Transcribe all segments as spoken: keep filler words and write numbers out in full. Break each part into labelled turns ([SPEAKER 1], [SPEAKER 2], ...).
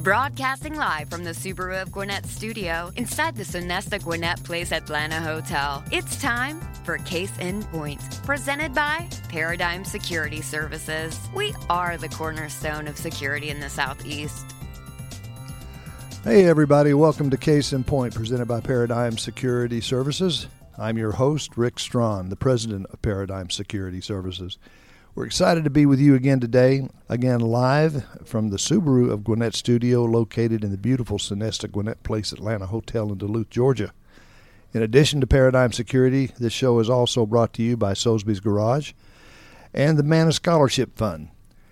[SPEAKER 1] Broadcasting live from the Subaru of Gwinnett studio inside the Sonesta Gwinnett Place Atlanta Hotel. It's time for Case in Point, presented by Paradigm Security Services. We are the cornerstone of security in the Southeast.
[SPEAKER 2] Hey everybody, welcome to Case in Point, presented by Paradigm Security Services. I'm your host, Rick Strawn, the president of Paradigm Security Services. We're excited to be with you again today, again live from the Subaru of Gwinnett studio located in the beautiful Sonesta Gwinnett Place Atlanta Hotel in Duluth, Georgia. In addition to Paradigm Security, this show is also brought to you by Soulsby's Garage and the Manna Scholarship Fund.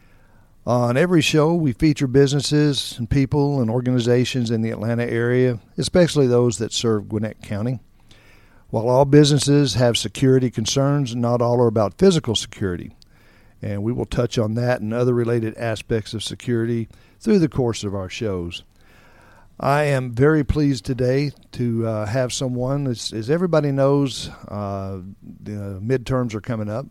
[SPEAKER 2] On every show, we feature businesses and people and organizations in the Atlanta area, especially those that serve Gwinnett County. While all businesses have security concerns, not all are about physical security. And we will touch on that and other related aspects of security through the course of our shows. I am very pleased today to uh, have someone, as, as everybody knows, uh, the midterms are coming up,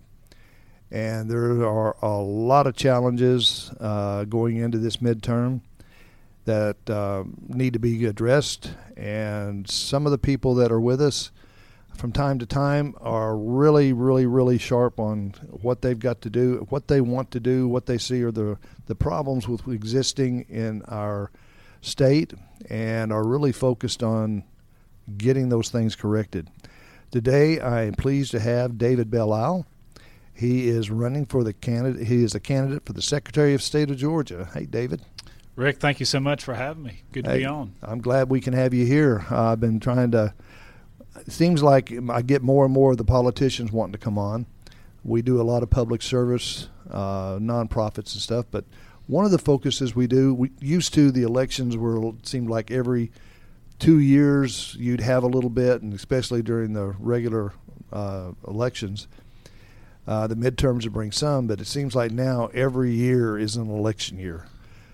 [SPEAKER 2] and there are a lot of challenges uh, going into this midterm that uh, need to be addressed, and some of the people that are with us from time to time are really, really, really sharp on what they've got to do, what they want to do, what they see are the, the problems with existing in our state, and are really focused on getting those things corrected. Today, I am pleased to have David Belle Isle. He is running for the candidate. He is a candidate for the Secretary of State of Georgia. Hey, David.
[SPEAKER 3] Rick, thank you so much for having me. Good to
[SPEAKER 2] hey,
[SPEAKER 3] be on.
[SPEAKER 2] I'm glad we can have you here. Uh, I've been trying to. It seems like I get more and more of the politicians wanting to come on. We do a lot of public service, uh, nonprofits and stuff, but one of the focuses we do, we used to the elections were, it seemed like every two years you'd have a little bit, and especially during the regular uh, elections. Uh, the midterms would bring some, but it seems like now every year is an election year.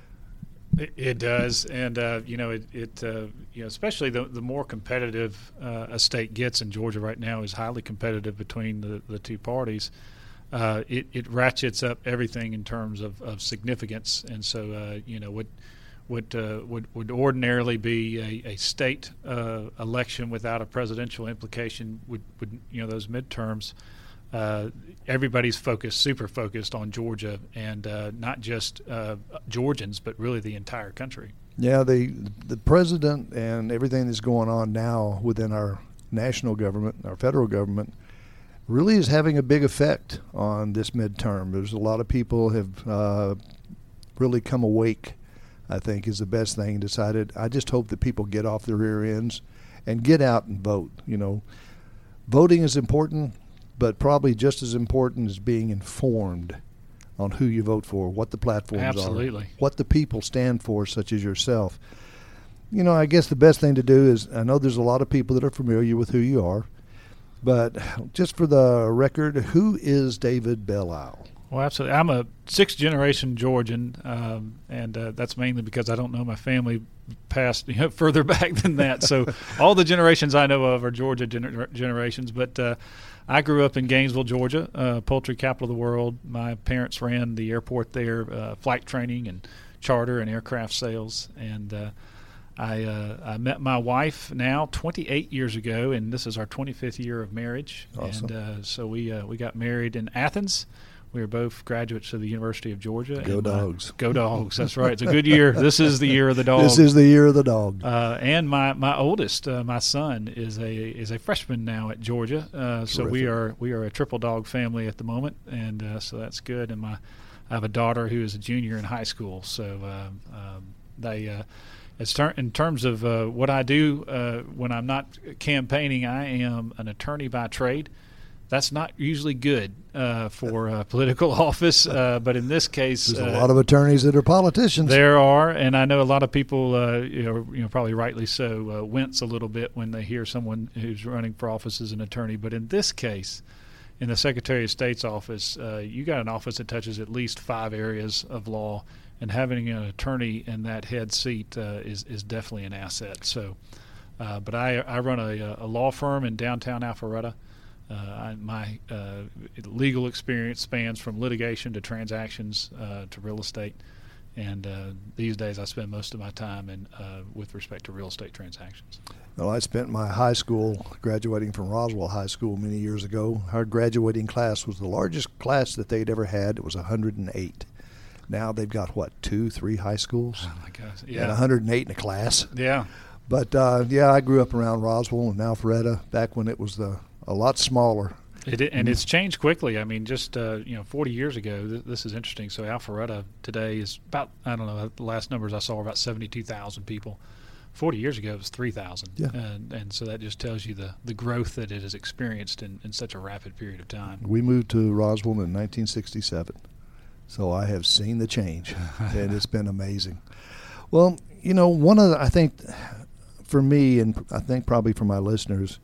[SPEAKER 3] It, it does, and uh, you know, it, it uh, you know, especially the the more competitive uh, a state gets, in Georgia right now is highly competitive between the, the two parties. Uh, it, it ratchets up everything in terms of, of significance, and so uh, you know, what what uh, would would ordinarily be a, a state uh, election without a presidential implication would, would you know those midterms. Uh, everybody's focused, super focused on Georgia, and uh, not just uh, Georgians, but really the entire country.
[SPEAKER 2] Yeah, the the president and everything that's going on now within our national government, our federal government, really is having a big effect on this midterm. There's a lot of people have uh, really come awake, I think, is the best thing, and decided, I just hope that people get off their rear ends and get out and vote. You know, voting is important, but probably just as important is being informed on who you vote for, what the platforms
[SPEAKER 3] Absolutely.
[SPEAKER 2] are, what the people stand for, such as yourself. You know, I guess the best thing to do is, I know there's a lot of people that are familiar with who you are, but just for the record, who is David Belle Isle?
[SPEAKER 3] Well, absolutely. I'm a sixth-generation Georgian, um, and uh, that's mainly because I don't know my family past, you know, further back than that. So all the generations I know of are Georgia gener- generations, but uh, I grew up in Gainesville, Georgia, uh, poultry capital of the world. My parents ran the airport there, uh, flight training and charter and aircraft sales. And uh, I, uh, I met my wife now twenty-eight years ago, and this is our twenty-fifth year of marriage.
[SPEAKER 2] Awesome.
[SPEAKER 3] And uh, so we uh, we got married in Athens. We were both graduates of the University of Georgia.
[SPEAKER 2] Go
[SPEAKER 3] and
[SPEAKER 2] Dogs.
[SPEAKER 3] My, go Dogs. That's right. It's a good year. This is the year of the dog.
[SPEAKER 2] This is the year of the dog.
[SPEAKER 3] Uh, and my my oldest, uh, my son, is a is a freshman now at Georgia. Uh, so we are we are a triple dog family at the moment, and uh, so that's good. And my I have a daughter who is a junior in high school. So uh, um, they. Uh, It's ter- in terms of uh, what I do uh, when I'm not campaigning, I am an attorney by trade. That's not usually good uh, for uh, political office, uh, but in this case,
[SPEAKER 2] there's
[SPEAKER 3] uh,
[SPEAKER 2] a lot of attorneys that are politicians.
[SPEAKER 3] There are, and I know a lot of people, uh, you know, you know, probably rightly so, uh, wince a little bit when they hear someone who's running for office as an attorney. But in this case, in the Secretary of State's office, uh, you got an office that touches at least five areas of law, and having an attorney in that head seat uh, is is definitely an asset. So, uh, but I I run a, a law firm in downtown Alpharetta. Uh, I, my uh, legal experience spans from litigation to transactions uh, to real estate, And uh, these days I spend most of my time in uh, with respect to real estate transactions.
[SPEAKER 2] Well, I spent my high school, graduating from Roswell High School many years ago. Our graduating class was the largest class that they'd ever had. It was one hundred eight. Now they've got, what, two, three high schools?
[SPEAKER 3] Oh, my gosh. Yeah.
[SPEAKER 2] And one hundred eight in a class.
[SPEAKER 3] Yeah.
[SPEAKER 2] But, uh, yeah, I grew up around Roswell and Alpharetta back when it was the a lot smaller.
[SPEAKER 3] It, and it's changed quickly. I mean, just uh, you know, forty years ago, th- this is interesting. So Alpharetta today is about, I don't know, the last numbers I saw were about seventy-two thousand people. forty years ago, it was three thousand.
[SPEAKER 2] Yeah.
[SPEAKER 3] And, and so that just tells you the, the growth that it has experienced in, in such a rapid period of time.
[SPEAKER 2] We moved to Roswell in nineteen sixty-seven, so I have seen the change, and it's been amazing. Well, you know, one of the, I think, for me, and I think probably for my listeners,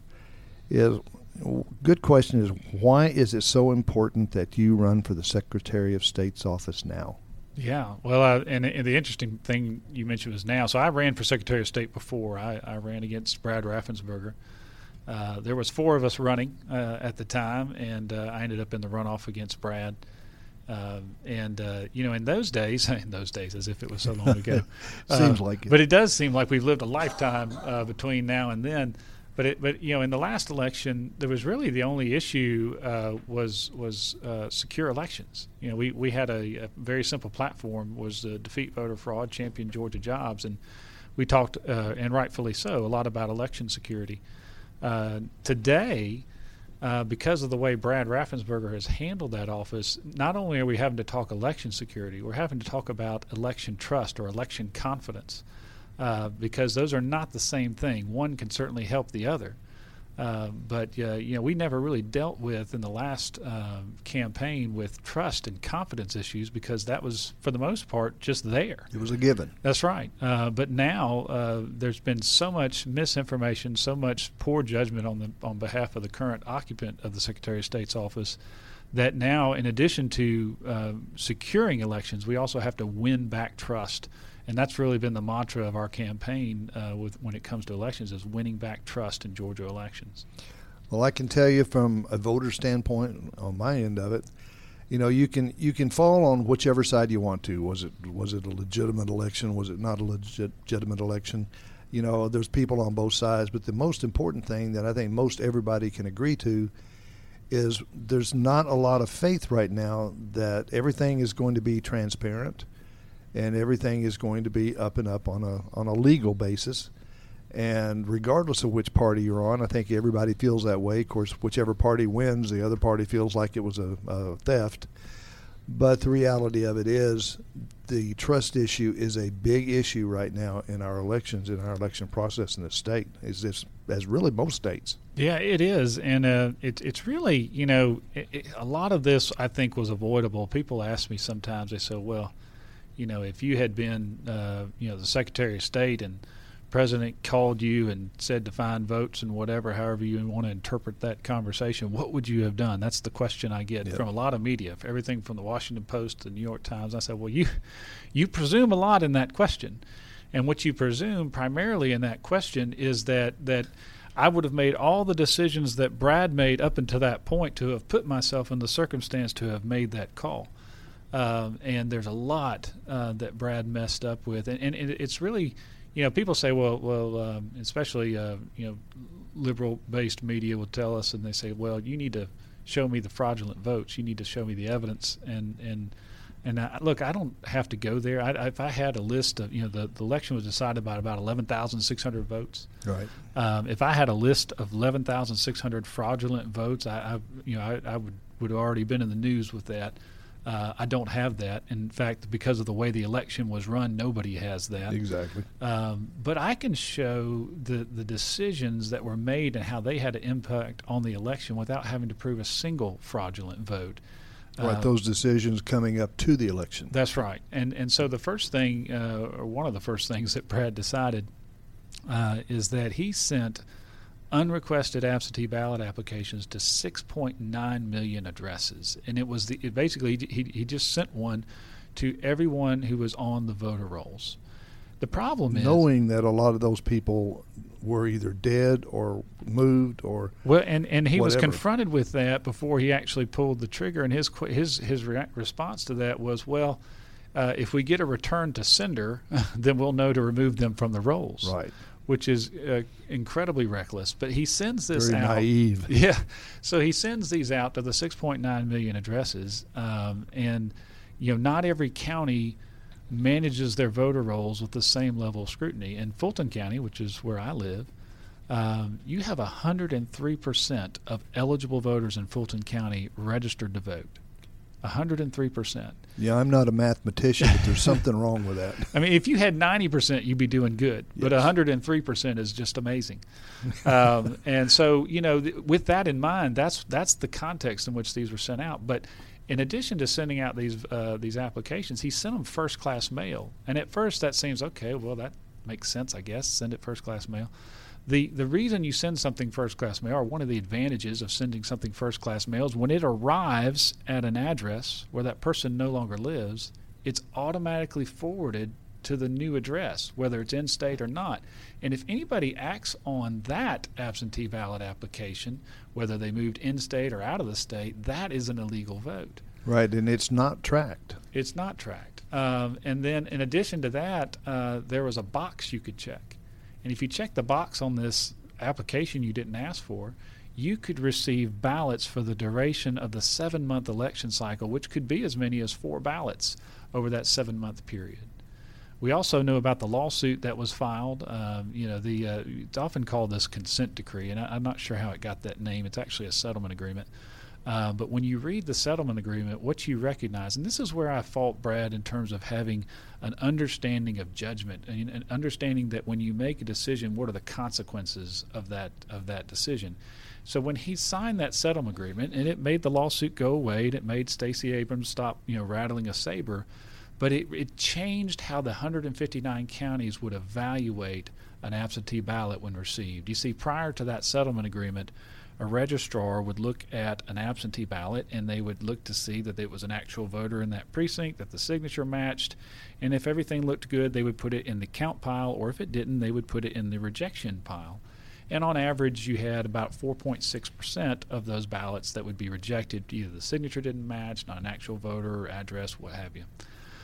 [SPEAKER 2] is good question is, why is it so important that you run for the Secretary of State's office now?
[SPEAKER 3] Yeah, well, uh, and, and the interesting thing you mentioned was now. So I ran for Secretary of State before. I, I ran against Brad Raffensperger. Uh, there was four of us running uh, at the time, and uh, I ended up in the runoff against Brad. Uh, and, uh, you know, in those days, in those days as if it was so long ago.
[SPEAKER 2] Seems
[SPEAKER 3] uh,
[SPEAKER 2] like it.
[SPEAKER 3] But it does seem like we've lived a lifetime uh, between now and then. But it, but you know, in the last election, there was really the only issue uh, was was uh, secure elections. You know, we, we had a, a very simple platform, was uh, defeat voter fraud, champion Georgia jobs, and we talked, uh, and rightfully so, a lot about election security. Uh, today, uh, because of the way Brad Raffensperger has handled that office, not only are we having to talk election security, we're having to talk about election trust or election confidence. Uh, because those are not the same thing. One can certainly help the other. Uh, but, uh, you know, we never really dealt with in the last uh, campaign with trust and confidence issues because that was, for the most part, just there.
[SPEAKER 2] It was a given.
[SPEAKER 3] That's right. Uh, but now uh, there's been so much misinformation, so much poor judgment on the on behalf of the current occupant of the Secretary of State's office that now, in addition to uh, securing elections, we also have to win back trust. And that's really been the mantra of our campaign uh, with when it comes to elections, is winning back trust in Georgia elections.
[SPEAKER 2] Well, I can tell you from a voter standpoint, on my end of it, you know, you can you can fall on whichever side you want to. Was it was it a legitimate election? Was it not a legit, legitimate election? You know, there's people on both sides, but the most important thing that I think most everybody can agree to is there's not a lot of faith right now that everything is going to be transparent and everything is going to be up and up on a on a legal basis. And regardless of which party you're on, I think everybody feels that way. Of course, whichever party wins, the other party feels like it was a, a theft. But the reality of it is the trust issue is a big issue right now in our elections, in our election process in the state, is this, as really most states.
[SPEAKER 3] Yeah, it is. And uh, it, it's really, you know, it, it, a lot of this I think was avoidable. People ask me sometimes, they say, well, you know, if you had been, uh, you know, the Secretary of State and President called you and said to find votes and whatever, however you want to interpret that conversation, what would you have done? That's the question I get
[SPEAKER 2] yep.
[SPEAKER 3] from a lot of media, everything from the Washington Post to the New York Times. I said, well, you you presume a lot in that question. And what you presume primarily in that question is that that I would have made all the decisions that Brad made up until that point to have put myself in the circumstance to have made that call. Um, and there's a lot uh, that Brad messed up with. And, and it's really, you know, people say, well, well, um, especially, uh, you know, liberal-based media will tell us, and they say, well, you need to show me the fraudulent votes. You need to show me the evidence. And and and I, look, I don't have to go there. I, I, if I had a list of, you know, the, the election was decided by about eleven thousand six hundred votes.
[SPEAKER 2] Right.
[SPEAKER 3] Um, if I had a list of eleven thousand six hundred fraudulent votes, I, I you know, I, I would would have already been in the news with that. Uh, I don't have that. In fact, because of the way the election was run, nobody has that.
[SPEAKER 2] Exactly.
[SPEAKER 3] Um, but I can show the, the decisions that were made and how they had an impact on the election without having to prove a single fraudulent vote.
[SPEAKER 2] Right, uh, those decisions coming up to the election.
[SPEAKER 3] That's right. And and so the first thing, uh, or one of the first things that Brad decided uh, is that he sent unrequested absentee ballot applications to six point nine million addresses, and it was the it basically he he just sent one to everyone who was on the voter rolls. The problem is
[SPEAKER 2] knowing that a lot of those people were either dead or moved or
[SPEAKER 3] well, and and he
[SPEAKER 2] whatever.
[SPEAKER 3] was confronted with that before he actually pulled the trigger, and his his his re- response to that was, well, uh, if we get a return to sender, then we'll know to remove them from the rolls.
[SPEAKER 2] Right.
[SPEAKER 3] Which is uh, incredibly reckless. But he sends this
[SPEAKER 2] Very
[SPEAKER 3] out.
[SPEAKER 2] naive.
[SPEAKER 3] Yeah. So he sends these out to the six point nine million addresses. Um, and, you know, not every county manages their voter rolls with the same level of scrutiny. In Fulton County, which is where I live, um, you have one hundred three percent of eligible voters in Fulton County registered to vote. one hundred three percent.
[SPEAKER 2] Yeah, I'm not a mathematician, but there's something wrong with that.
[SPEAKER 3] I mean, if you had ninety percent, you'd be doing good. But
[SPEAKER 2] Yes.
[SPEAKER 3] one hundred three percent is just amazing. um, and so, you know, th- with that in mind, that's that's the context in which these were sent out. But in addition to sending out these uh, these applications, he sent them first-class mail. And at first that seems, okay, well, that makes sense, I guess, send it first-class mail. The the reason you send something first-class mail, or one of the advantages of sending something first-class mail, is when it arrives at an address where that person no longer lives, it's automatically forwarded to the new address, whether it's in-state or not. And if anybody acts on that absentee ballot application, whether they moved in-state or out of the state, that is an illegal vote.
[SPEAKER 2] Right, and it's not tracked.
[SPEAKER 3] It's not tracked. Um, and then in addition to that, uh, there was a box you could check. And if you check the box on this application you didn't ask for, you could receive ballots for the duration of the seven-month election cycle, which could be as many as four ballots over that seven-month period. We also know about the lawsuit that was filed. Um, you know, the uh, it's often called this consent decree, and I, I'm not sure how it got that name. It's actually a settlement agreement. Uh, but when you read the settlement agreement, what you recognize, and this is where I fault Brad in terms of having an understanding of judgment, and an understanding that when you make a decision, what are the consequences of that of that decision. So when he signed that settlement agreement, and it made the lawsuit go away, and it made Stacey Abrams stop, you know, rattling a saber, but it, it changed how the one hundred fifty-nine counties would evaluate an absentee ballot when received. You see, prior to that settlement agreement, a registrar would look at an absentee ballot, and they would look to see that it was an actual voter in that precinct, that the signature matched, and if everything looked good, they would put it in the count pile, or if it didn't, they would put it in the rejection pile. And on average, you had about four point six percent of those ballots that would be rejected. Either the signature didn't match, not an actual voter, or address, what have you.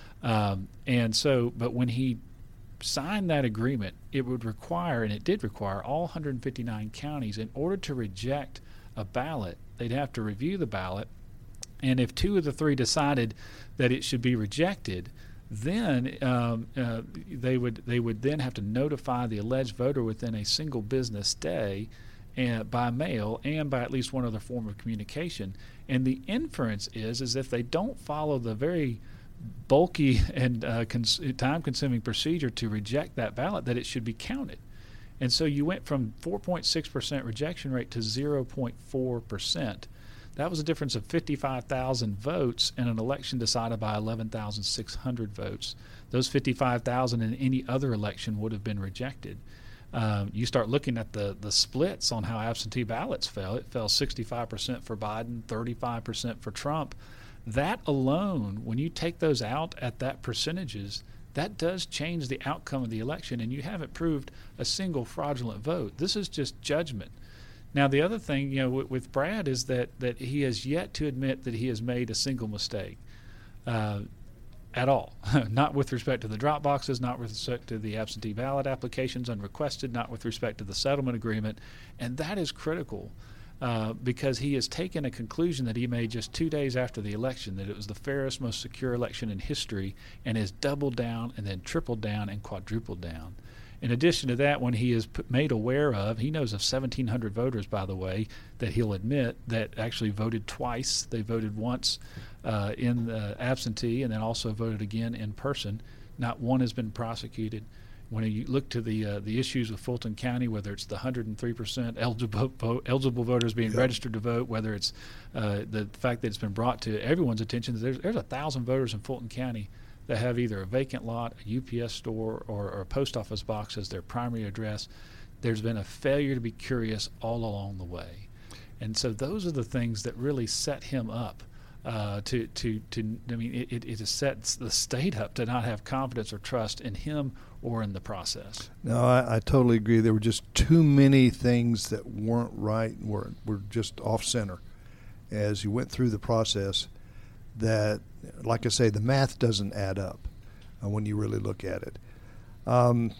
[SPEAKER 3] Um, and so, but when he signed that agreement, it would require, and it did require, all one hundred fifty-nine counties, in order to reject a ballot, they'd have to review the ballot, and if two of the three decided that it should be rejected, then um, uh, they would they would then have to notify the alleged voter within a single business day, and by mail and by at least one other form of communication. And the inference is is if they don't follow the very bulky and uh, cons- time-consuming procedure to reject that ballot, that it should be counted. And so you went from four point six percent rejection rate to zero point four percent. That was a difference of fifty-five thousand votes in an election decided by eleven thousand six hundred votes. Those fifty-five thousand in any other election would have been rejected. Um, you start looking at the, the splits on how absentee ballots fell. It fell sixty-five percent for Biden, thirty-five percent for Trump. That alone, when you take those out at that percentages, that does change the outcome of the election, and you haven't proved a single fraudulent vote. This is just judgment. Now, the other thing, you know, with, with Brad is that, that he has yet to admit that he has made a single mistake uh, at all. Not with respect to the drop boxes, not with respect to the absentee ballot applications unrequested, not with respect to the settlement agreement, and that is critical. Uh, because he has taken a conclusion that he made just two days after the election, that it was the fairest, most secure election in history, and has doubled down and then tripled down and quadrupled down. In addition to that, when he is put, made aware of, he knows of seventeen hundred voters, by the way, that he'll admit that actually voted twice. They voted once uh, in the absentee and then also voted again in person. Not one has been prosecuted. When you look to the uh, the issues with Fulton County, whether it's the one hundred three percent eligible vote, eligible voters being
[SPEAKER 2] yeah. registered
[SPEAKER 3] to vote, whether it's uh, the fact that it's been brought to everyone's attention that there's there's a thousand voters in Fulton County that have either a vacant lot, a U P S store, or, or a post office box as their primary address. There's been a failure to be curious all along the way, and so those are the things that really set him up. Uh, to, to, to, I mean, it, it, it sets the state up to not have confidence or trust in him or in the process.
[SPEAKER 2] No, I, I totally agree. There were just too many things that weren't right, were were just off center. As you went through the process, that, like I say, the math doesn't add up uh, when you really look at it. Um,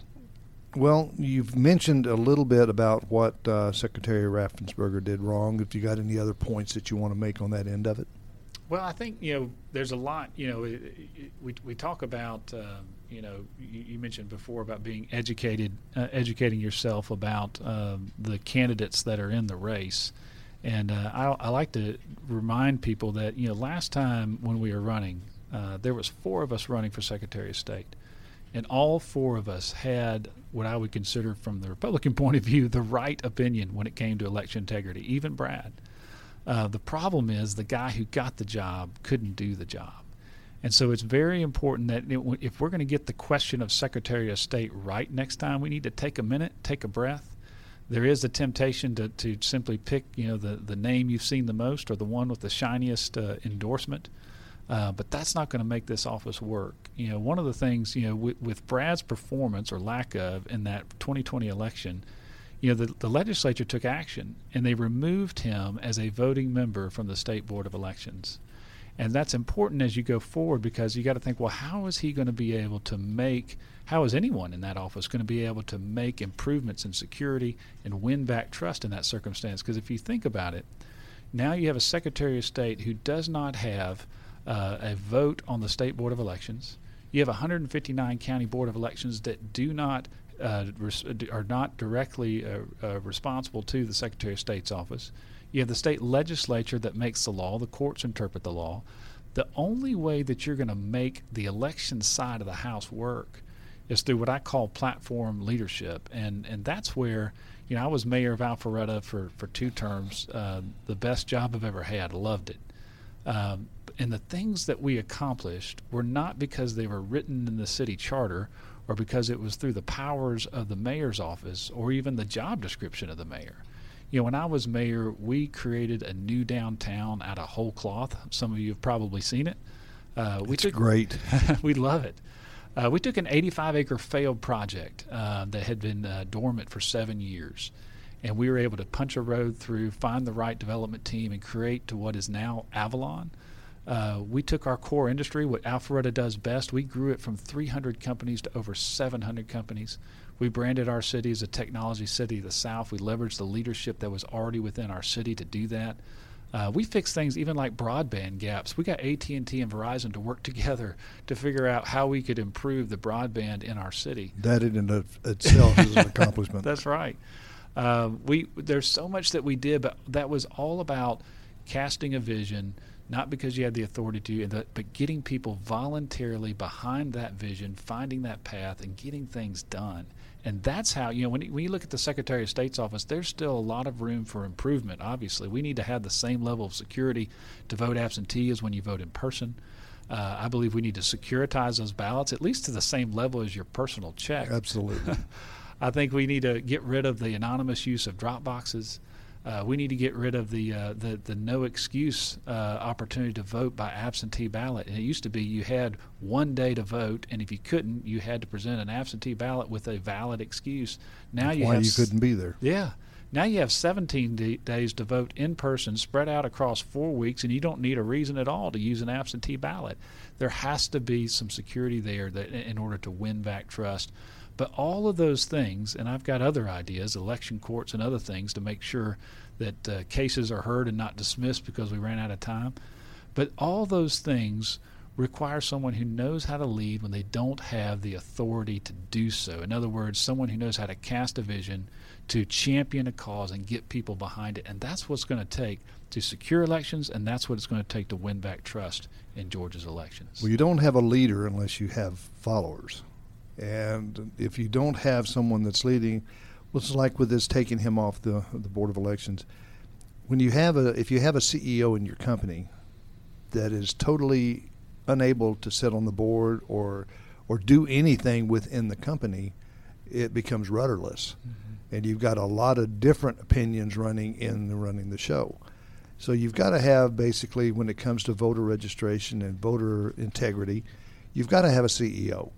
[SPEAKER 2] well, you've mentioned a little bit about what uh, Secretary Raffensperger did wrong. If you got any other points that you want to make on that end of it?
[SPEAKER 3] Well, I think, you know, there's a lot, you know, it, it, we we talk about, um, you know, you, you mentioned before about being educated, uh, educating yourself about um, the candidates that are in the race. And uh, I, I like to remind people that, you know, last time when we were running, uh, there was four of us running for Secretary of State. And all four of us had what I would consider, from the Republican point of view, the right opinion when it came to election integrity, even Brad. Uh, the problem is the guy who got the job couldn't do the job. And so it's very important that if we're going to get the question of Secretary of State right next time, we need to take a minute, take a breath. There is the temptation to, to simply pick, you know, the, the name you've seen the most or the one with the shiniest uh, endorsement. Uh, but that's not going to make this office work. You know, one of the things, you know, with, with Brad's performance or lack of in that twenty twenty election, you know, the, the legislature took action, and they removed him as a voting member from the State Board of Elections. And that's important as you go forward, because you got to think, well, how is he going to be able to make, how is anyone in that office going to be able to make improvements in security and win back trust in that circumstance? Because if you think about it, now you have a Secretary of State who does not have uh, a vote on the State Board of Elections. You have one hundred fifty-nine county board of elections that do not Uh, res- are not directly uh, uh, responsible to the Secretary of State's office. You have the state legislature that makes the law. The courts interpret the law. The only way that you're going to make the election side of the House work is through what I call platform leadership. And and that's where, you know, I was mayor of Alpharetta for, for two terms, uh, the best job I've ever had. Loved it. Um, and the things that we accomplished were not because they were written in the city charter or because it was through the powers of the mayor's office or even the job description of the mayor. You know, when I was mayor, we created a new downtown out of whole cloth. Some of you have probably seen it. Uh, we
[SPEAKER 2] it's
[SPEAKER 3] took,
[SPEAKER 2] great.
[SPEAKER 3] We love it. Uh, we took an eighty-five acre failed project uh, that had been uh, dormant for seven years, and we were able to punch a road through, find the right development team, and create to what is now Avalon. Uh, we took our core industry, what Alpharetta does best. We grew it from three hundred companies to over seven hundred companies. We branded our city as a technology city of the South. We leveraged the leadership that was already within our city to do that. Uh, we fixed things even like broadband gaps. We got A T and T and Verizon to work together to figure out how we could improve the broadband in our city.
[SPEAKER 2] That in and of itself is an accomplishment.
[SPEAKER 3] That's right. Uh, we there's so much that we did, but that was all about casting a vision, not because you had the authority to, but getting people voluntarily behind that vision, finding that path, and getting things done. And that's how, you know, when, when you look at the Secretary of State's office, there's still a lot of room for improvement, obviously. We need to have the same level of security to vote absentee as when you vote in person. Uh, I believe we need to securitize those ballots, at least to the same level as your personal check.
[SPEAKER 2] Absolutely.
[SPEAKER 3] I think we need to get rid of the anonymous use of drop boxes. Uh, we need to get rid of the uh, the, the no excuse uh, opportunity to vote by absentee ballot. And it used to be you had one day to vote, and if you couldn't, you had to present an absentee ballot with a valid excuse. Now
[SPEAKER 2] That's
[SPEAKER 3] you
[SPEAKER 2] why
[SPEAKER 3] have
[SPEAKER 2] you couldn't be there.
[SPEAKER 3] Yeah. Now you have seventeen d- days to vote in person, spread out across four weeks, and you don't need a reason at all to use an absentee ballot. There has to be some security there that in order to win back trust. But all of those things, and I've got other ideas, election courts and other things to make sure that uh, cases are heard and not dismissed because we ran out of time. But all those things require someone who knows how to lead when they don't have the authority to do so. In other words, someone who knows how to cast a vision, to champion a cause and get people behind it. And that's what's going to take to secure elections, and that's what it's going to take to win back trust in Georgia's elections.
[SPEAKER 2] Well, you don't have a leader unless you have followers. And if you don't have someone that's leading, well, it's like with this taking him off the the Board of Elections. When you have a, if you have a C E O in your company that is totally unable to sit on the board or or do anything within the company, it becomes rudderless, mm-hmm. and you've got a lot of different opinions running in the running the show. So you've got to have basically, when it comes to voter registration and voter integrity, you've got to have a C E O.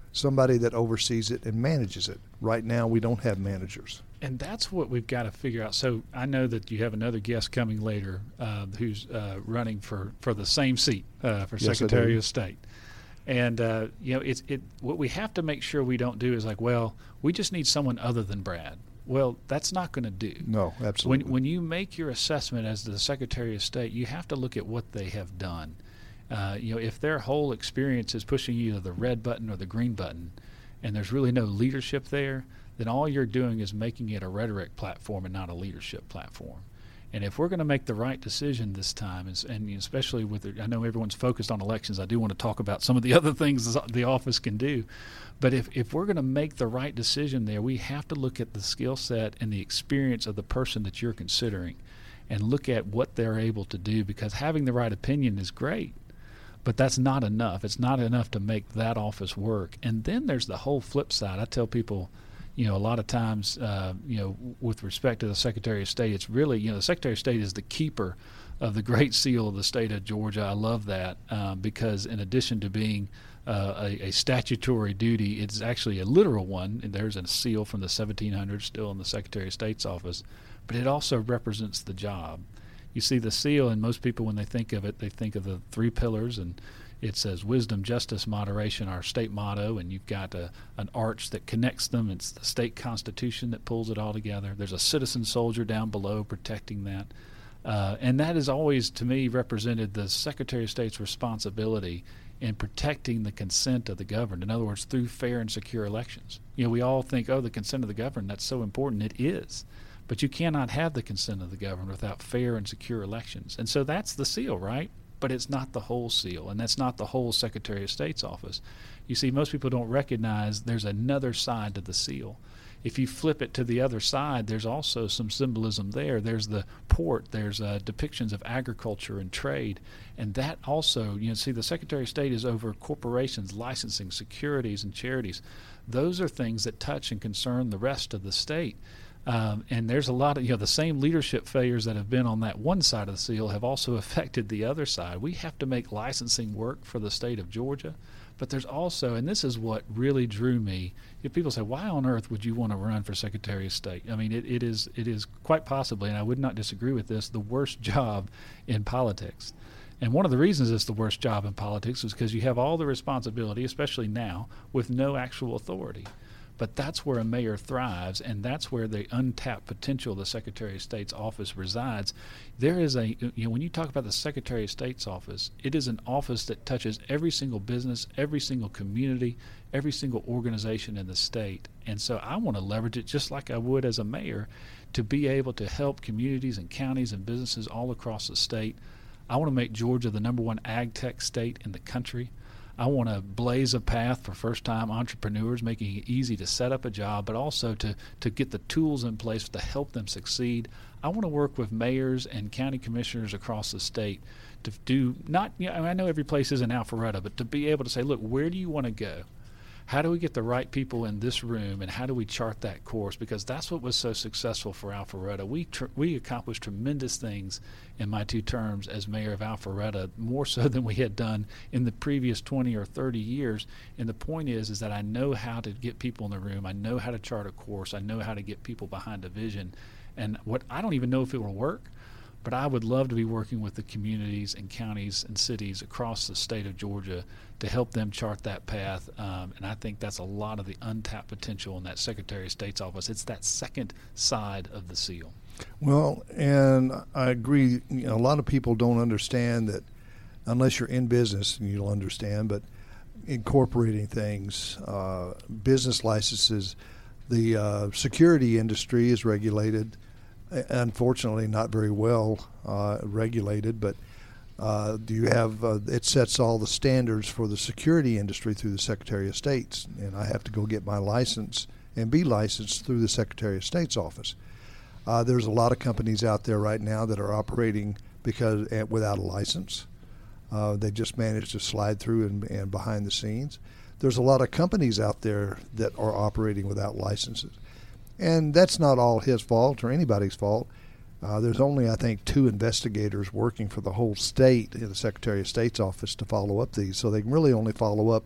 [SPEAKER 2] somebody that oversees it and manages it. Right now, we don't have managers.
[SPEAKER 3] And that's what we've got to figure out. So I know that you have another guest coming later uh, who's uh, running for, for the same seat uh, for
[SPEAKER 2] Yes,
[SPEAKER 3] Secretary of State. And, uh, you know, it's it. What we have to make sure we don't do is like, well, we just need someone other than Brad. Well, that's not going to do.
[SPEAKER 2] No, absolutely.
[SPEAKER 3] When, when you make your assessment as the Secretary of State, you have to look at what they have done. Uh, you know, if their whole experience is pushing either the red button or the green button, and there's really no leadership there, then all you're doing is making it a rhetoric platform and not a leadership platform. And if we're going to make the right decision this time, and especially with, the, I know everyone's focused on elections, I do want to talk about some of the other things the office can do. But if, if we're going to make the right decision there, we have to look at the skill set and the experience of the person that you're considering and look at what they're able to do, because having the right opinion is great, but that's not enough. It's not enough to make that office work. And then there's the whole flip side. I tell people, you know, a lot of times, uh, you know, with respect to the Secretary of State, it's really, you know, the Secretary of State is the keeper of the Great Seal of the state of Georgia. I love that um, because in addition to being uh, a, a statutory duty, it's actually a literal one. And there's a seal from the seventeen hundreds still in the Secretary of State's office, but it also represents the job. You see the seal, and most people, when they think of it, they think of the three pillars, and it says wisdom, justice, moderation, our state motto, and you've got a, an arch that connects them. It's the state constitution that pulls it all together. There's a citizen soldier down below protecting that. Uh, and that has always, to me, represented the Secretary of State's responsibility in protecting the consent of the governed. In other words, through fair and secure elections. You know, we all think, oh, the consent of the governed, that's so important. It is. But you cannot have the consent of the governed without fair and secure elections. And so that's the seal, right? But it's not the whole seal, and that's not the whole Secretary of State's office. You see, most people don't recognize there's another side to the seal. If you flip it to the other side, there's also some symbolism there. There's the port. There's uh, depictions of agriculture and trade. And that also, you know, see, the Secretary of State is over corporations, licensing, securities, and charities. Those are things that touch and concern the rest of the state. Um, and there's a lot of, you know, the same leadership failures that have been on that one side of the seal have also affected the other side. We have to make licensing work for the state of Georgia. But there's also, and this is what really drew me, if people say, why on earth would you want to run for Secretary of State? I mean, it, it is it is quite possibly, and I would not disagree with this, the worst job in politics. And one of the reasons it's the worst job in politics is because you have all the responsibility, especially now, with no actual authority. But that's where a mayor thrives, and that's where the untapped potential of the Secretary of State's office resides. There is a, you know, when you talk about the Secretary of State's office, it is an office that touches every single business, every single community, every single organization in the state. And so I want to leverage it just like I would as a mayor to be able to help communities and counties and businesses all across the state. I want to make Georgia the number one ag tech state in the country. I want to blaze a path for first-time entrepreneurs, making it easy to set up a job, but also to, to get the tools in place to help them succeed. I want to work with mayors and county commissioners across the state to do not, you know, I know every place isn't Alpharetta, but to be able to say, look, where do you want to go? How do we get the right people in this room, and how do we chart that course? Because that's what was so successful for Alpharetta. We tr- we accomplished tremendous things in my two terms as mayor of Alpharetta, more so than we had done in the previous twenty or thirty years. And the point is, is that I know how to get people in the room. I know how to chart a course. I know how to get people behind a vision. And what I don't even know if it will work, but I would love to be working with the communities and counties and cities across the state of Georgia to help them chart that path. Um, and I think that's a lot of the untapped potential in that Secretary of State's office. It's that second side of the seal.
[SPEAKER 2] Well, and I agree. You know, a lot of people don't understand that unless you're in business, and you'll understand, but incorporating things, uh, business licenses, the uh, security industry is regulated. Unfortunately, not very well uh, regulated, but uh, do you have uh, it sets all the standards for the security industry through the Secretary of State's, and I have to go get my license and be licensed through the Secretary of State's office. Uh, there's a lot of companies out there right now that are operating because uh, without a license. Uh, they just managed to slide through and, and behind the scenes. There's a lot of companies out there that are operating without licenses. And that's not all his fault or anybody's fault. Uh, there's only, I think, two investigators working for the whole state in the Secretary of State's office to follow up these. So they can really only follow up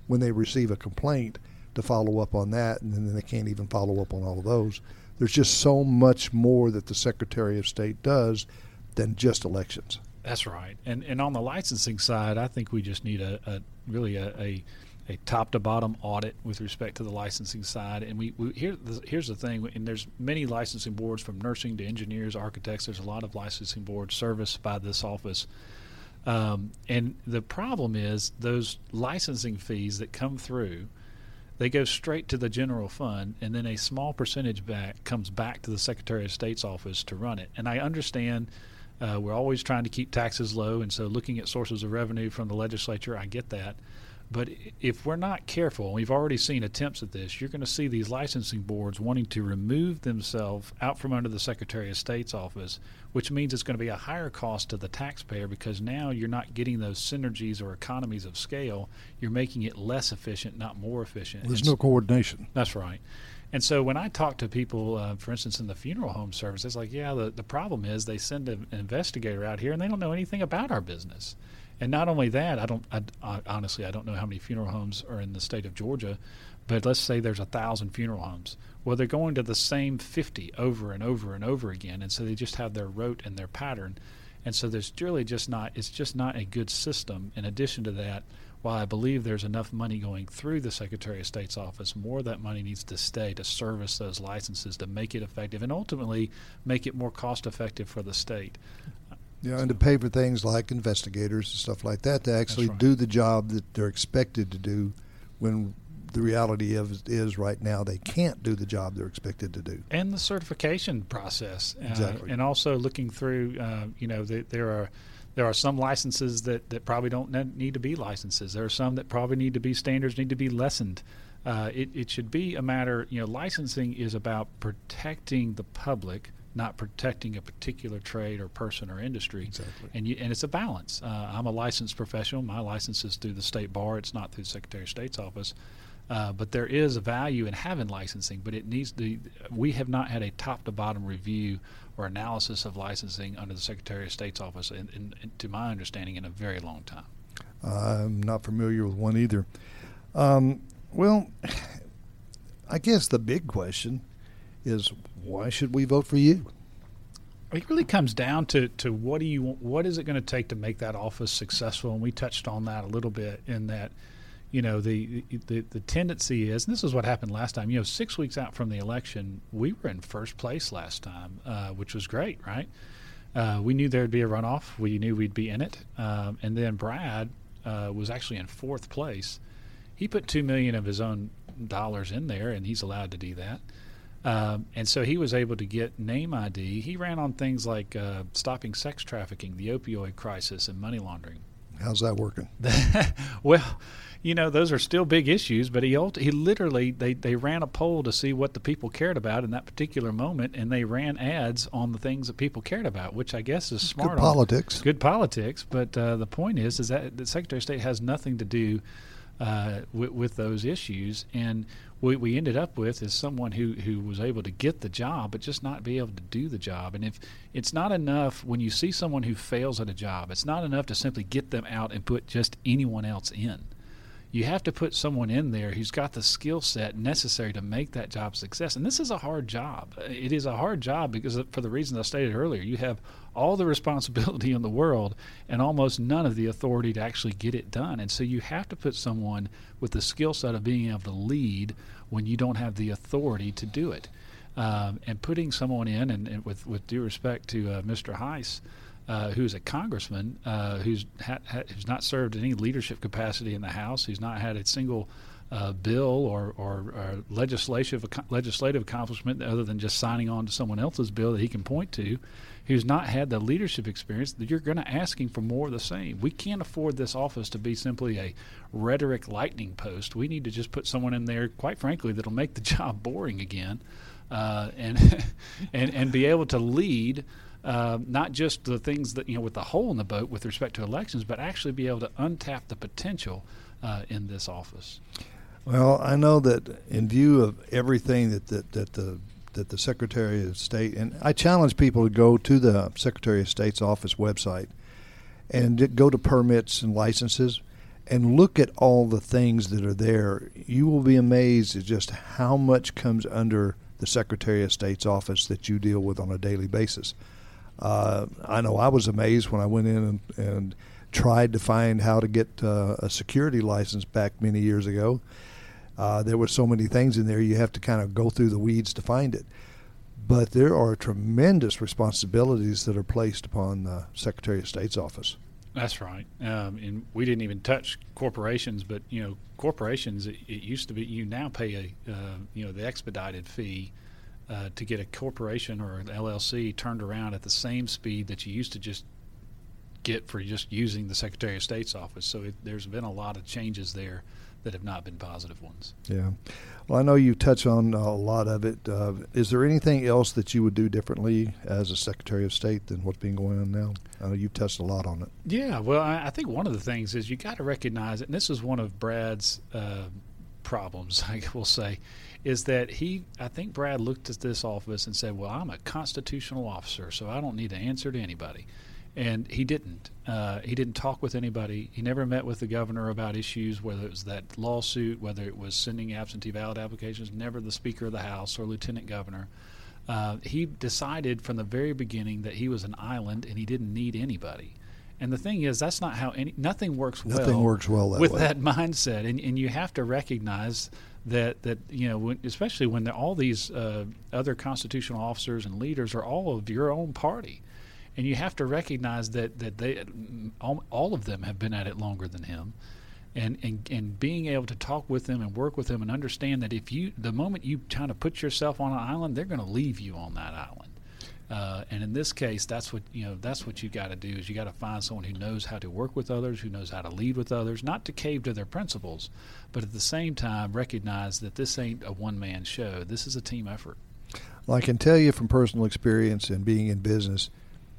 [SPEAKER 2] when they receive a complaint to follow up on that, and then they can't even follow up on all of those. There's just so much more that the Secretary of State does than just elections.
[SPEAKER 3] That's right. And and on the licensing side, I think we just need a, a really a, a a top to bottom audit with respect to the licensing side. And we, we here here's the thing, and there's many licensing boards from nursing to engineers, architects. There's a lot of licensing boards serviced by this office. Um, and the problem is those licensing fees that come through, they go straight to the general fund, and then a small percentage back comes back to the Secretary of State's office to run it. And I understand uh, we're always trying to keep taxes low, and so looking at sources of revenue from the legislature, I get that. But if we're not careful, we've already seen attempts at this, you're going to see these licensing boards wanting to remove themselves out from under the Secretary of State's office, which means it's going to be a higher cost to the taxpayer because now you're not getting those synergies or economies of scale. You're making it less efficient, not more efficient.
[SPEAKER 2] There's no coordination.
[SPEAKER 3] That's right. And so when I talk to people, uh, for instance, in the funeral home service, it's like, yeah, the, the problem is they send an investigator out here and they don't know anything about our business. And not only that, I don't. I, I, honestly, I don't know how many funeral homes are in the state of Georgia, but let's say there's a thousand funeral homes. Well, they're going to the same fifty over and over and over again, and so they just have their rote and their pattern, and so there's really just not. It's just not a good system. In addition to that, while I believe there's enough money going through the Secretary of State's office, more of that money needs to stay to service those licenses to make it effective and ultimately make it more cost effective for the state.
[SPEAKER 2] Yeah, and to pay for things like investigators and stuff like that to actually
[SPEAKER 3] right.
[SPEAKER 2] do the job that they're expected to do when the reality of is right now they can't do the job they're expected to do.
[SPEAKER 3] And the certification process.
[SPEAKER 2] Exactly.
[SPEAKER 3] Uh, and also looking through, uh, you know, the, there are there are some licenses that, that probably don't need to be licenses. There are some that probably need to be standards, need to be lessened. Uh, it, it should be a matter, you know, licensing is about protecting the public, not protecting a particular trade or person or industry.
[SPEAKER 2] Exactly. And
[SPEAKER 3] you, and it's a balance. Uh, I'm a licensed professional. My license is through the state bar. It's not through the Secretary of State's office. Uh, but there is a value in having licensing, but it needs to. We have not had a top-to-bottom review or analysis of licensing under the Secretary of State's office, in, in, in, to my understanding, in a very long time.
[SPEAKER 2] I'm not familiar with one either. Um, well, I guess the big question is, why should we vote for you?
[SPEAKER 3] It really comes down to, to what do you what is it going to take to make that office successful? And we touched on that a little bit in that, you know, the the, the tendency is, and this is what happened last time, you know, six weeks out from the election, we were in first place last time, uh, which was great, right? Uh, we knew there would be a runoff. We knew we'd be in it. Um, and then Brad uh, was actually in fourth place. He put two million dollars of his own dollars in there, and he's allowed to do that. Um, and so he was able to get name I D. He ran on things like uh, stopping sex trafficking, the opioid crisis, and money laundering.
[SPEAKER 2] How's that working?
[SPEAKER 3] Well, you know, those are still big issues, but he he literally, they, they ran a poll to see what the people cared about in that particular moment, and they ran ads on the things that people cared about, which I guess is smart.
[SPEAKER 2] Good politics.
[SPEAKER 3] Good politics, but uh, the point is, is that the Secretary of State has nothing to do uh, with, with those issues, and what we ended up with is someone who, who was able to get the job but just not be able to do the job. And if it's not enough when you see someone who fails at a job, it's not enough to simply get them out and put just anyone else in. You have to put someone in there who's got the skill set necessary to make that job a success. And this is a hard job. It is a hard job because, for the reasons I stated earlier, you have all the responsibility in the world and almost none of the authority to actually get it done. And so you have to put someone with the skill set of being able to lead when you don't have the authority to do it. Um, and putting someone in, and, and with, with due respect to uh, Mister Heiss, Uh, who's a congressman, uh, who's ha- ha- who's not served any leadership capacity in the House, who's not had a single uh, bill or, or, or legislative legislative accomplishment other than just signing on to someone else's bill that he can point to, who's not had the leadership experience, that you're going to ask him for more of the same. We can't afford this office to be simply a rhetoric lightning post. We need to just put someone in there, quite frankly, that'll make the job boring again, uh, and and and be able to lead. Uh, not just the things that, you know, with the hole in the boat with respect to elections, but actually be able to untap the potential uh, in this office.
[SPEAKER 2] Well, I know that in view of everything that, that, that the that the Secretary of State, and I challenge people to go to the Secretary of State's office website and go to permits and licenses and look at all the things that are there, you will be amazed at just how much comes under the Secretary of State's office that you deal with on a daily basis. Uh, I know I was amazed when I went in and, and tried to find how to get uh, a security license back many years ago. Uh, there were so many things in there, you have to kind of go through the weeds to find it. But there are tremendous responsibilities that are placed upon the Secretary of State's office.
[SPEAKER 3] That's right. Um, and we didn't even touch corporations, but, you know, corporations, it, it used to be, you now pay a, uh, you know, the expedited fee uh, to get a corporation or an L L C turned around at the same speed that you used to just get for just using the Secretary of State's office. So it, there's been a lot of changes there that have not been positive ones.
[SPEAKER 2] Yeah. Well, I know you touch on a lot of it. Uh, is there anything else that you would do differently as a Secretary of State than what's been going on now? I know you've touched a lot on it.
[SPEAKER 3] Yeah, well, I, I think one of the things is you got to recognize it, and this is one of Brad's uh, problems, I will say, is that he, I think Brad looked at this office and said, well, I'm a constitutional officer, so I don't need to answer to anybody. And he didn't. Uh, he didn't talk with anybody. He never met with the governor about issues, whether it was that lawsuit, whether it was sending absentee ballot applications, never the Speaker of the House or Lieutenant Governor. Uh, he decided from the very beginning that he was an island and he didn't need anybody. And the thing is, that's not how any nothing works well.
[SPEAKER 2] Nothing works well that
[SPEAKER 3] with
[SPEAKER 2] way.
[SPEAKER 3] that mindset, and and you have to recognize that that you know, when, especially when all these uh, other constitutional officers and leaders are all of your own party. And you have to recognize that, that they all, all of them have been at it longer than him, and, and and being able to talk with them and work with them and understand that if you the moment you kind of put yourself on an island, they're going to leave you on that island. Uh, and in this case, that's what you know. That's what you got to do is you got to find someone who knows how to work with others, who knows how to lead with others, not to cave to their principles, but at the same time recognize that this ain't a one-man show. This is a team effort.
[SPEAKER 2] Well, I can tell you from personal experience and being in business,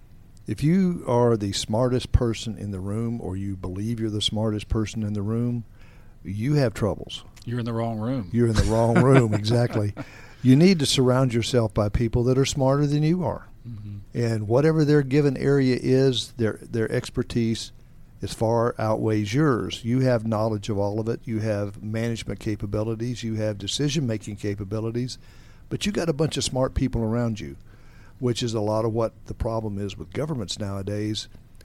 [SPEAKER 2] if you are the smartest person in the room or you believe you're the smartest person in the room, you have troubles.
[SPEAKER 3] You're in the wrong room.
[SPEAKER 2] You're in the wrong room, exactly. You need to surround yourself by people that are smarter than you are. Mm-hmm. And whatever their given area is, their their expertise as far outweighs yours. You have knowledge of all of it. You have management capabilities. You have decision-making capabilities. But you got a bunch of smart people around you, which is a lot of what the problem is with governments nowadays,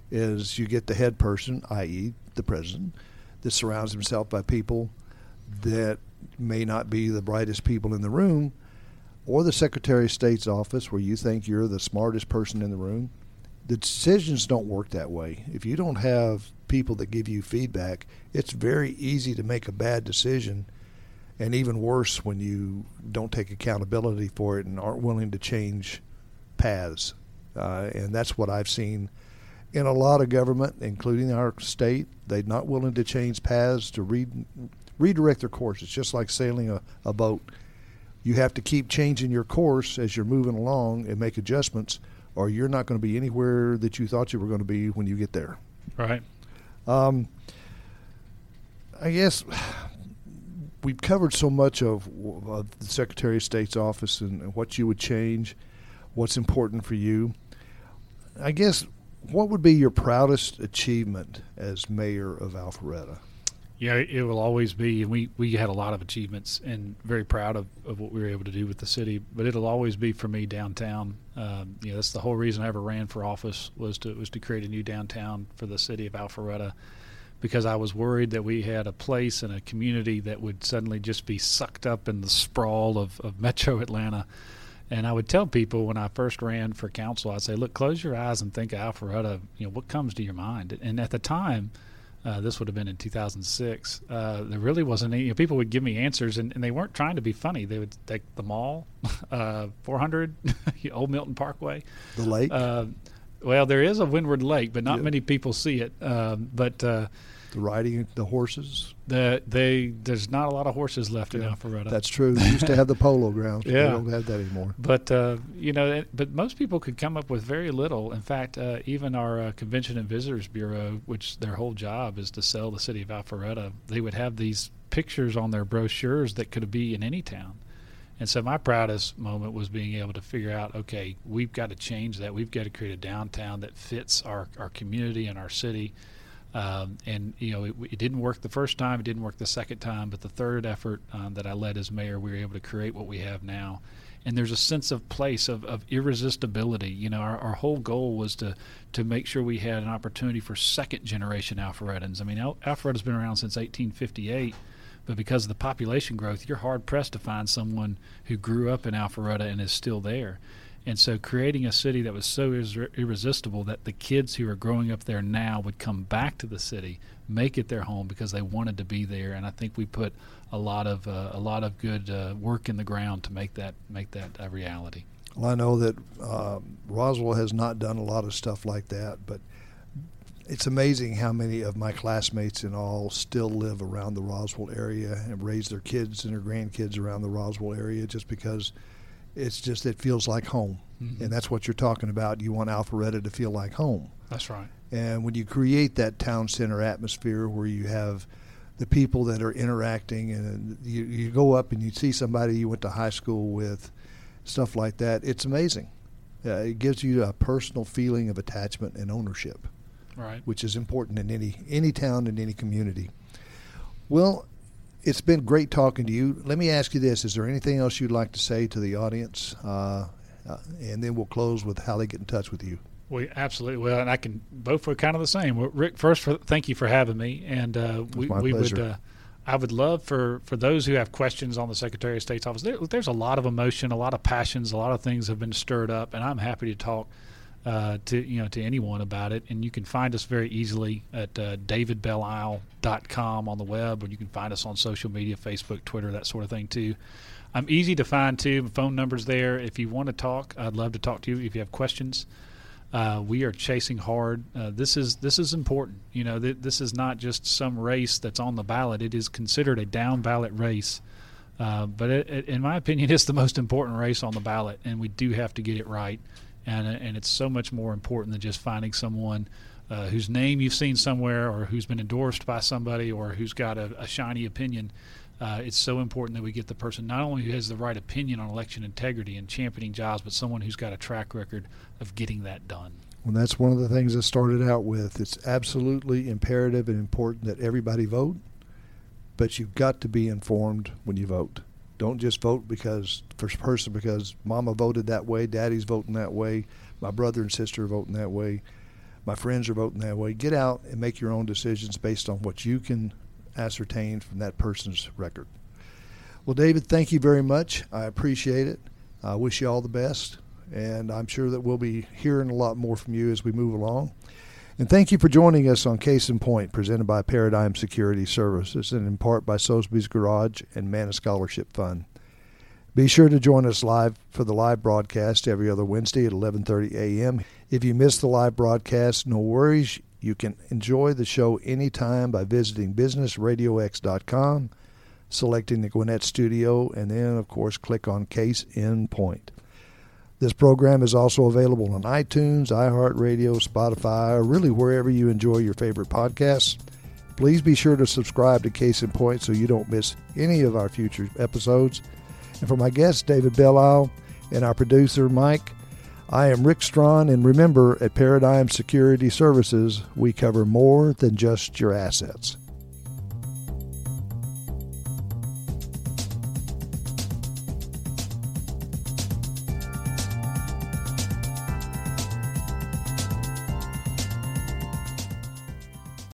[SPEAKER 2] is you get the head person, that is the president, that surrounds himself by people that may not be the brightest people in the room, or the Secretary of State's office where you think you're the smartest person in the room. The decisions don't work that way. If you don't have people that give you feedback, it's very easy to make a bad decision, and even worse when you don't take accountability for it and aren't willing to change paths. Uh, and that's what I've seen in a lot of government, including our state. They're not willing to change paths to re- redirect their course. It's just like sailing a, a boat. You have to keep changing your course as you're moving along and make adjustments, or you're not going to be anywhere that you thought you were going to be when you get there.
[SPEAKER 3] Right.
[SPEAKER 2] Um, I guess we've covered so much of, of the Secretary of State's office and, and what you would change, what's important for you. I guess, what would be your proudest achievement as mayor of Alpharetta?
[SPEAKER 3] Yeah, it will always be, and we, we had a lot of achievements and very proud of, of what we were able to do with the city, but it'll always be for me downtown. Um, you know, that's the whole reason I ever ran for office was to was to create a new downtown for the city of Alpharetta, because I was worried that we had a place and a community that would suddenly just be sucked up in the sprawl of, of metro Atlanta. And I would tell people when I first ran for council, I'd say, look, close your eyes and think of Alpharetta. You know, what comes to your mind? And at the time, uh, this would have been in two thousand six, uh, there really wasn't any. You know, people would give me answers, and, and they weren't trying to be funny. They would take the mall, uh, four hundred, Old Milton Parkway.
[SPEAKER 2] The lake?
[SPEAKER 3] Uh, well, there is a Windward Lake, but not
[SPEAKER 2] yeah.
[SPEAKER 3] many people see it. Um, but uh,
[SPEAKER 2] the riding the horses?
[SPEAKER 3] The, they There's not a lot of horses left
[SPEAKER 2] yeah,
[SPEAKER 3] in Alpharetta.
[SPEAKER 2] That's true. They used to have the polo grounds, but
[SPEAKER 3] yeah.
[SPEAKER 2] they don't have that anymore.
[SPEAKER 3] But, uh, you know, but most people could come up with very little. In fact, uh, even our uh, Convention and Visitors Bureau, which their whole job is to sell the city of Alpharetta, they would have these pictures on their brochures that could be in any town. And so my proudest moment was being able to figure out, okay, we've got to change that. We've got to create a downtown that fits our, our community and our city. Um, and, you know, it, it didn't work the first time. It didn't work the second time. But the third effort um, that I led as mayor, we were able to create what we have now. And there's a sense of place of, of irresistibility. You know, our, our whole goal was to to make sure we had an opportunity for second-generation Alpharettans. I mean, Al- Alpharetta's been around since eighteen fifty-eight, but because of the population growth, you're hard-pressed to find someone who grew up in Alpharetta and is still there. And so creating a city that was so ir- irresistible that the kids who are growing up there now would come back to the city, make it their home because they wanted to be there. And I think we put a lot of uh, a lot of good uh, work in the ground to make that make that a reality.
[SPEAKER 2] Well, I know that uh, Roswell has not done a lot of stuff like that, but it's amazing how many of my classmates and all still live around the Roswell area and raise their kids and their grandkids around the Roswell area just because it's just, it feels like home. Mm-hmm. And that's what you're talking about. You want Alpharetta to feel like home.
[SPEAKER 3] That's right.
[SPEAKER 2] And when you create that town center atmosphere where you have the people that are interacting and you, you go up and you see somebody you went to high school with, stuff like that, it's amazing. Uh, it gives you a personal feeling of attachment and ownership,
[SPEAKER 3] right?
[SPEAKER 2] Which is important in any any town and any community. Well, it's been great talking to you. Let me ask you this. Is there anything else you'd like to say to the audience? Uh, uh, and then we'll close with how they get in touch with you.
[SPEAKER 3] We absolutely well, and I can both were kind of the same. Well, Rick, first, for, thank you for having me, and uh, we,
[SPEAKER 2] my
[SPEAKER 3] we
[SPEAKER 2] pleasure.
[SPEAKER 3] would. Uh, I would love for, for those who have questions on the Secretary of State's office. There, there's a lot of emotion, a lot of passions, a lot of things have been stirred up, and I'm happy to talk uh, to you know to anyone about it. And you can find us very easily at uh, david belle isle dot com on the web, or you can find us on social media, Facebook, Twitter, that sort of thing too. I'm easy to find too. Phone number's there. If you want to talk, I'd love to talk to you. If you have questions. Uh, we are chasing hard. Uh, this is this is important. You know, th- this is not just some race that's on the ballot. It is considered a down ballot race. Uh, but it, it, in my opinion, it's the most important race on the ballot, and we do have to get it right. And and it's so much more important than just finding someone uh, whose name you've seen somewhere, or who's been endorsed by somebody, or who's got a, a shiny opinion. Uh, it's so important that we get the person not only who has the right opinion on election integrity and championing jobs, but someone who's got a track record of getting that done.
[SPEAKER 2] Well, that's one of the things I started out with. It's absolutely imperative and important that everybody vote, but you've got to be informed when you vote. Don't just vote because first person because mama voted that way, daddy's voting that way, my brother and sister are voting that way, my friends are voting that way. Get out and make your own decisions based on what you can ascertain from that person's record. Well, David, thank you very much. I appreciate it. I wish you all the best, and I'm sure that we'll be hearing a lot more from you as we move along. And thank you for joining us on Case in Point, presented by Paradigm Security Services and in part by Sotheby's Garage and Manna Scholarship Fund. Be sure to join us live for the live broadcast every other Wednesday at eleven thirty a.m. If you miss the live broadcast, no worries. You can enjoy the show anytime by visiting business radio x dot com, selecting the Gwinnett Studio, and then, of course, click on Case in Point. This program is also available on iTunes, iHeartRadio, Spotify, or really wherever you enjoy your favorite podcasts. Please be sure to subscribe to Case in Point so you don't miss any of our future episodes. And for my guest, David Belle Isle, and our producer, Mike, I am Rick Strawn, and remember, at Paradigm Security Services, we cover more than just your assets.